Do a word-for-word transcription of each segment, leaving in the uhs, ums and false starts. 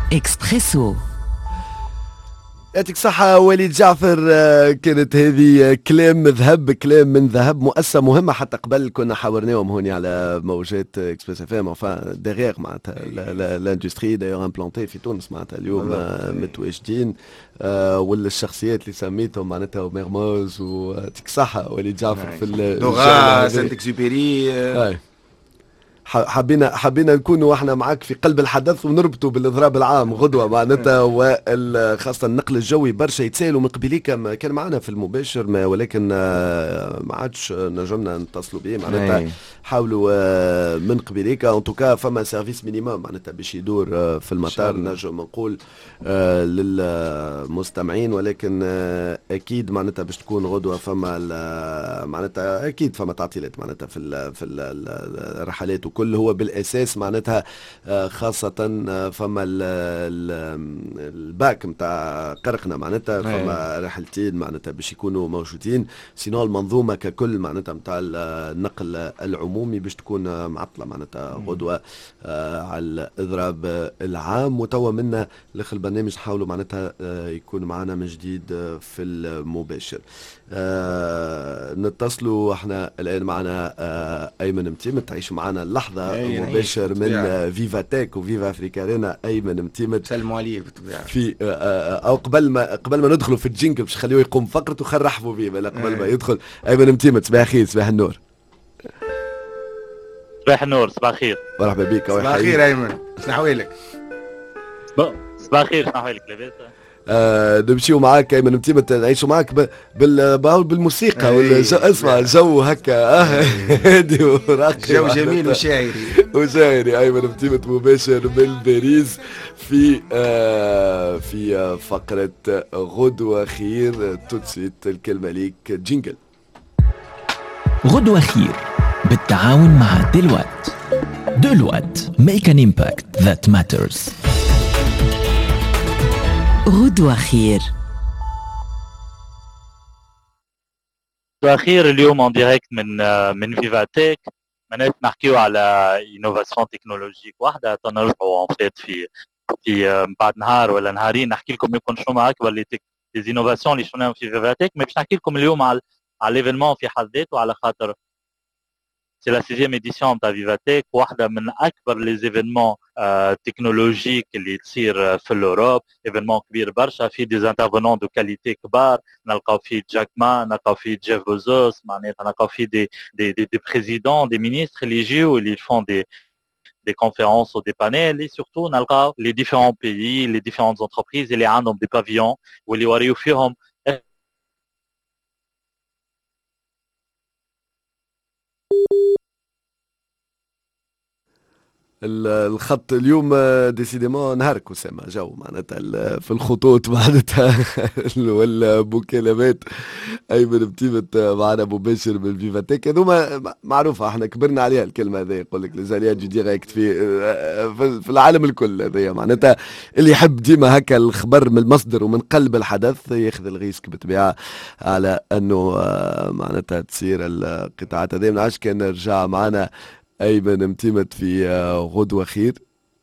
إكسبريسو. يعطيك صحة وليد جعفر. كانت هذه كلام ذهب، كلام من ذهب، مؤسسة مهمة حتى قبل كنا حاورناهم هوني على موجات اكسبريس اف ام، enfin ديغيغ معناتها لاندستري دايوغ امبلانتي في تونس معناتها اليوم متواجدين، ولا الشخصيات اللي سميتهم معناتها وميرموز ويعطيك صحة وليد جعفر في لغة سانت اكزوبيري. حبينا حبينا نكونوا احنا معاك في قلب الحدث ونربطوا بالاضراب العام غدوه معناتها، وخاصه النقل الجوي برشا يتسالوا من قبليك كان معنا في المباشر ما، ولكن ما عادش نجمنا نتصلوا به معناتها. حاولوا من قبليك ان توكا فما سيرفيس مينيموم معناتها باش يدور في المطار نجم نقول للمستمعين، ولكن اكيد معناتها باش تكون غدوه فما معناتها اكيد فما تعطيلات معناتها في في الرحلات كل هو بالاساس معناتها خاصه فما الباك نتاع قرقنا معناتها فما رحلتين معناتها باش يكونوا موجودين، سينو المنظومه ككل معناتها نتاع النقل العمومي باش تكون معطله معناتها غدوه على الاضراب العام. وتوا منا لاخر البرنامج نحاولوا معناتها يكون معنا من جديد في المباشر. نتصلوا احنا الان معنا ايمن متيمت، تعيشوا معنا اللحظة مباشر من فيفاتيك وفيفا افريكارينا. ايمن متيمت سلموا عليه في او قبل ما قبل ما ندخلوا في الجينكل باش خليه يقوم فقرته خل نرحبوا به قبل ما يدخل. ايمن متيمت صباح الخير. صباح النور. صباح النور. صباح الخير. مرحبا بك. صباح الخير ايمن، شنو احوالك؟ صباح الخير. شنو احوالك لاباس؟ آه نمشيو معاك ايمن متيمت، نعيشوا معاك بال بالموسيقى والجو. اسمع جو هكا هادي وراقي، جو جميل وشاعري وشاعري. ايمن متيمت مباشر من باريس في آه في فقرة غدوة خير. توتسيت الكلمة ليك جينجل. غدوة خير بالتعاون مع دلوات. دلوات make an impact that matters. غدوة خير. غدوة خير اليوم ان ديريكت من من فيفاتيك. معناتها نحكيو على انوفاسيون تكنولوجيك واحدة تنرجعوا ان فيت في في بعد نهار ولا نهارين نحكي لكم يمكن شنو ما اكبر لي لي انوفاسيون اللي شفناهم في فيفاتيك، مي باش نحكي لكم اليوم على على ليفينمون في حد ذاته، على خاطر سي لا سيزيام اديسيون تاع فيفاتيك، واحدة من أكبر لي زيفينمون آه تكنولوجيك اللي تصير في الأوروب. ايفينمون كبير برشا فيه دي انترفونون دو كاليتي كبار، نلقاو فيه جاك ما، نلقاو فيه جيف بوزوس، معناتها نلقاو فيه دي دي دي, دي بريزيدون دي مينيستر اللي يجيو اللي يفون دي des conférences ou des panels, et surtout نلقاو les différents pays, les différentes entreprises اللي عندهم des pavillons واللي يوريو فيهم الخط اليوم ديسيديمون نهارك وسام جو معناتها في الخطوط معناتها والمكالمات. ايمن متيمت معنا مباشر من فيفاتيك. هذوما معروفه احنا كبرنا عليها الكلمه هذه، يقول لك ليزاليان دو ديريكت في في العالم الكل. هذه معناتها اللي يحب ديما هكا الخبر من المصدر ومن قلب الحدث ياخذ الريسك بالطبيعه على انه معناتها تصير القطاعات هذه. من عاش كان رجع معنا ايمن متيمت في غدوة خير.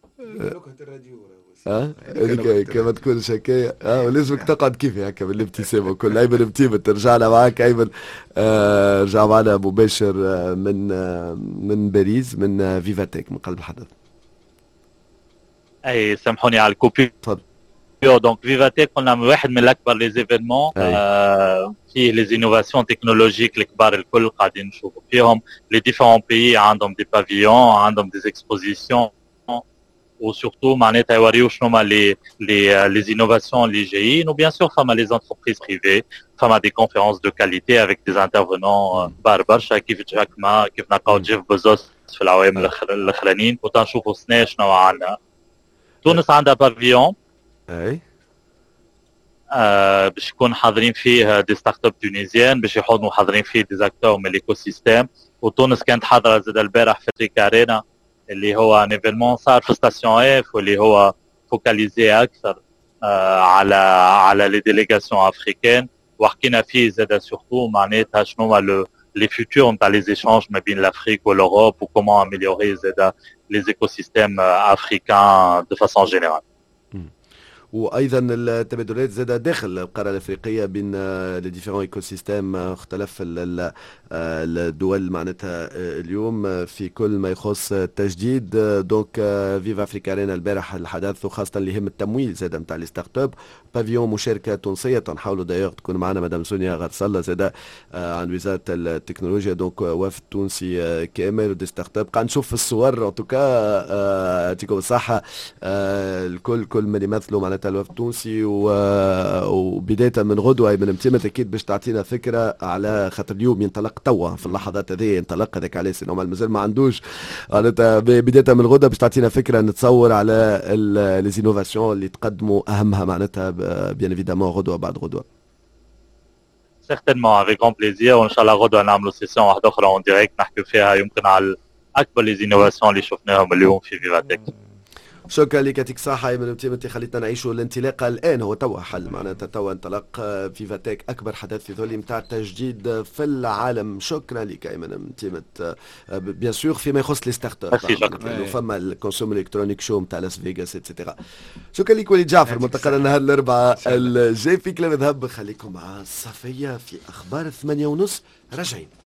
اه هذيك كما تكون شكاية اه ولازمك تقعد كيف هكا بالابتسامة وكل. ايمن متيمت رجعنا معاك ايمن. آه رجع معنا مباشر من آه من باريس من فيفاتيك من قلب الحدث. اي سامحوني على الكوبي. تفضل. دونك فيفاتيك قلنا واحد من الاكبر لي زيفينمون آه فيه لي انوفاسيون تكنولوجيك الكبار الكل قاعدين نشوفوا فيهم. لي ديفيرون بيي عندهم دي بافيون، عندهم دي اكسبوزيسيون، وسورتو معناتها يوريو شنو هما لي لي لي انوفاسيون اللي جايين. وبيان سور فما لي انتربريز بريفي، فما دي كونفيرونس دو كاليتي افيك دي انترفونون كبار برشا كيف جاك ما، كيف نلقاو جيف بوزوس في العوام الاخرانيين، وتنشوفوا سنا شنو عندنا. تونس عندها بافيون اي آه باش يكون حاضرين فيه دي ستارت اب تونيزيان، باش يحضروا حاضرين فيه دي زاكتور من ليكو سيستيم. وتونس كانت حاضره زاد البارح في افريكارينا اللي هو ان ايفينمون صار في ستاسيون اف، واللي هو فوكاليزي اكثر آه على على لي ديليغاسيون افريكان، وحكينا فيه زاد سورتو معناتها شنو هو لي فيتور نتاع لي زيشانج ما بين لافريك والاوروب، وكومون اميليوري زاد لي ايكوسيستيم افريكان دو فاسون جينيرال. وايضا التبادلات زاد داخل القاره الافريقيه بين لي ديفيرون ايكو سيستيم مختلف الدول معناتها اليوم في كل ما يخص التجديد. دونك فيفا افريكا ارينا البارح الحدث وخاصه اللي يهم التمويل زاد نتاع لي ستارت اب بافيون مشاركه تونسيه تنحاولوا دايوغ تكون معنا مدام سونيا غرسله زاد عن وزاره التكنولوجيا. دونك وفد تونسي كامل ودي ستارت اب قاعد نشوف في الصور ان توكا يعطيكم الصحه الكل كل من يمثلوا معناتها الوفد التونسي وبدايه من غدوه من امتمت اكيد باش تعطينا فكره على خاطر اليوم ينطلق توا في اللحظات هذه ينطلق هذاك علاش انه مازال ما عندوش معناتها بدايه من غدوه باش تعطينا فكره نتصور على لي زينوفاسيون اللي تقدموا اهمها معناتها بيان ايفيدامون غدوه بعد غدوه. سيغتينمون افيك غون بليزير وان شاء الله غدوه نعملوا سيسيون واحده اخرى اون ديريكت نحكيو فيها يمكن على اكبر لي زينوفاسيون اللي شفناهم اليوم في فيفاتيك. شكرا لك يعطيك الصحة من انت خليتنا نعيشوا الانطلاقة الآن هو توا حل معناتها توا انطلق فيفاتيك أكبر حدث في ظل متاع التجديد في العالم. شكرا لك أيمن انتمت بيان سور فيما يخص لي ستارت اب لأنه فما الكونسوم الكترونيك شو متاع لاس فيغاس اتسيتيرا. شكرا لك وليد جعفر ملتقى نهار الأربعاء الجاي في كلام ذهب. خليكم مع صفية في أخبار ثمانية ونص راجعين.